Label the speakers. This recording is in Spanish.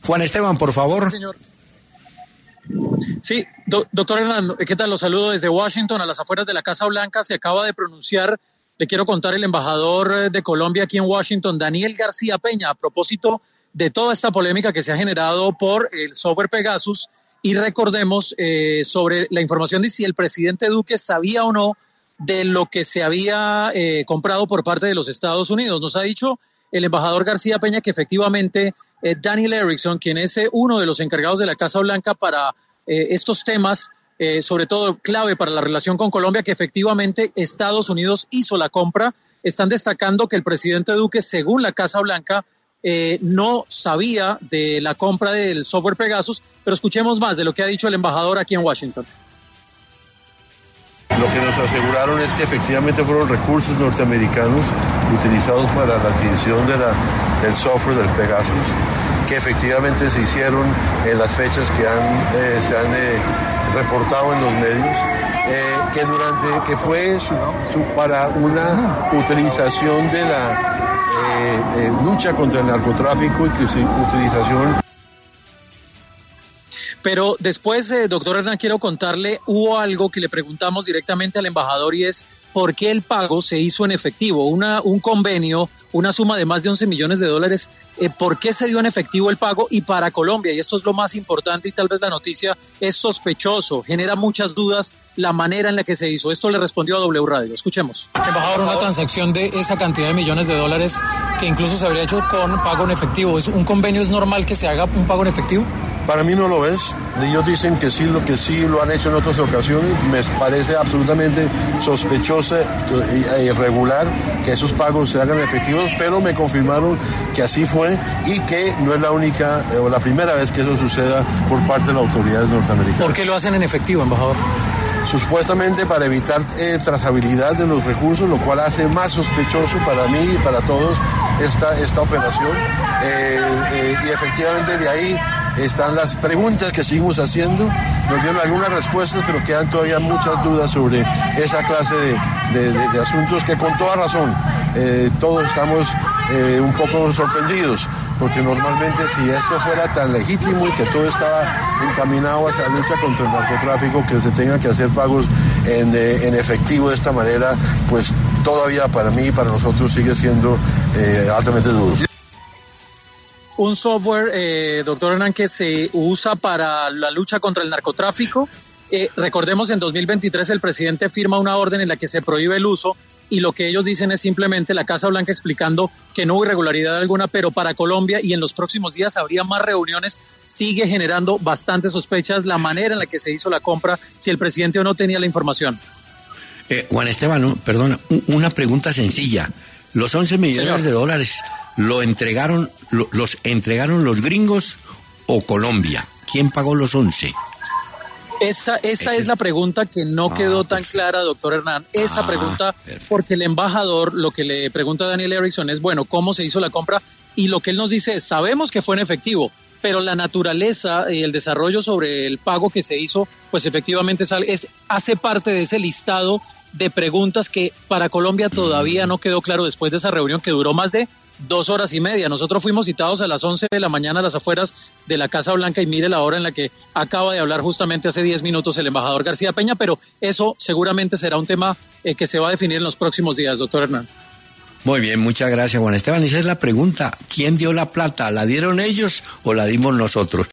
Speaker 1: Juan Esteban, por favor.
Speaker 2: Señor. Sí, doctor Hernando, ¿qué tal? Los saludo desde Washington, a las afueras de la Casa Blanca. Se acaba de pronunciar, le quiero contar, el embajador de Colombia aquí en Washington, Daniel García Peña, a propósito de toda esta polémica que se ha generado por el software Pegasus. Y recordemos sobre la información de si el presidente Duque sabía o no de lo que se había comprado por parte de los Estados Unidos. Nos ha dicho el embajador García Peña que efectivamente Daniel Erickson, quien es uno de los encargados de la Casa Blanca para estos temas, sobre todo clave para la relación con Colombia, que efectivamente Estados Unidos hizo la compra. Están destacando que el presidente Duque, según la Casa Blanca, no sabía de la compra del software Pegasus, pero escuchemos más de lo que ha dicho el embajador aquí en Washington.
Speaker 3: Lo que nos aseguraron es que efectivamente fueron recursos norteamericanos utilizados para la adquisición del software del Pegasus, que efectivamente se hicieron en las fechas que se han reportado en los medios, que fue para una utilización de la lucha contra el narcotráfico y utilización.
Speaker 2: Pero después, doctor Hernán, quiero contarle, hubo algo que le preguntamos directamente al embajador y es ¿por qué el pago se hizo en efectivo? Un convenio, una suma de más de 11 millones de dólares, ¿por qué se dio en efectivo el pago? Y para Colombia, y esto es lo más importante y tal vez la noticia, es sospechoso, genera muchas dudas la manera en la que se hizo. Esto le respondió a W Radio. Escuchemos. Embajador, una transacción de esa cantidad de millones de dólares que incluso se habría hecho con pago en efectivo. ¿Es un convenio, es normal que se haga un pago en efectivo?
Speaker 3: Para mí no lo es. Ellos dicen que sí lo han hecho en otras ocasiones. Me parece absolutamente sospechoso e irregular que esos pagos se hagan efectivos, pero me confirmaron que así fue y que no es la única o la primera vez que eso suceda por parte de las autoridades norteamericanas.
Speaker 2: ¿Por qué lo hacen en efectivo, embajador?
Speaker 3: Supuestamente para evitar trazabilidad de los recursos, lo cual hace más sospechoso para mí y para todos esta operación. Y efectivamente de ahí están las preguntas que seguimos haciendo. Nos dieron algunas respuestas, pero quedan todavía muchas dudas sobre esa clase de asuntos que con toda razón todos estamos un poco sorprendidos, porque normalmente si esto fuera tan legítimo y que todo estaba encaminado hacia la lucha contra el narcotráfico, que se tengan que hacer pagos en efectivo de esta manera, pues todavía para mí y para nosotros sigue siendo altamente dudoso.
Speaker 2: Un software, doctor Hernán, que se usa para la lucha contra el narcotráfico. Recordemos, en 2023 el presidente firma una orden en la que se prohíbe el uso y lo que ellos dicen es simplemente la Casa Blanca explicando que no hubo irregularidad alguna, pero para Colombia y en los próximos días habría más reuniones. Sigue generando bastantes sospechas la manera en la que se hizo la compra, si el presidente o no tenía la información.
Speaker 1: Juan Esteban, perdona, una pregunta sencilla. Los 11 millones de dólares, ¿los entregaron los gringos o Colombia? ¿Quién pagó los 11?
Speaker 2: Esa es la pregunta que no quedó tan clara, doctor Hernán. Esa pregunta, perfecto. Porque el embajador lo que le pregunta a Daniel Erickson es, bueno, ¿cómo se hizo la compra? Y lo que él nos dice es, sabemos que fue en efectivo, pero la naturaleza y el desarrollo sobre el pago que se hizo, pues efectivamente hace parte de ese listado de preguntas que para Colombia todavía no quedó claro después de esa reunión que duró más de 2 horas y media. Nosotros fuimos citados a las 11 de la mañana a las afueras de la Casa Blanca y mire la hora en la que acaba de hablar justamente hace 10 minutos el embajador García Peña, pero eso seguramente será un tema que se va a definir en los próximos días, doctor Hernán.
Speaker 1: Muy bien, muchas gracias, Juan Esteban. Esa es la pregunta. ¿Quién dio la plata? ¿La dieron ellos o la dimos nosotros?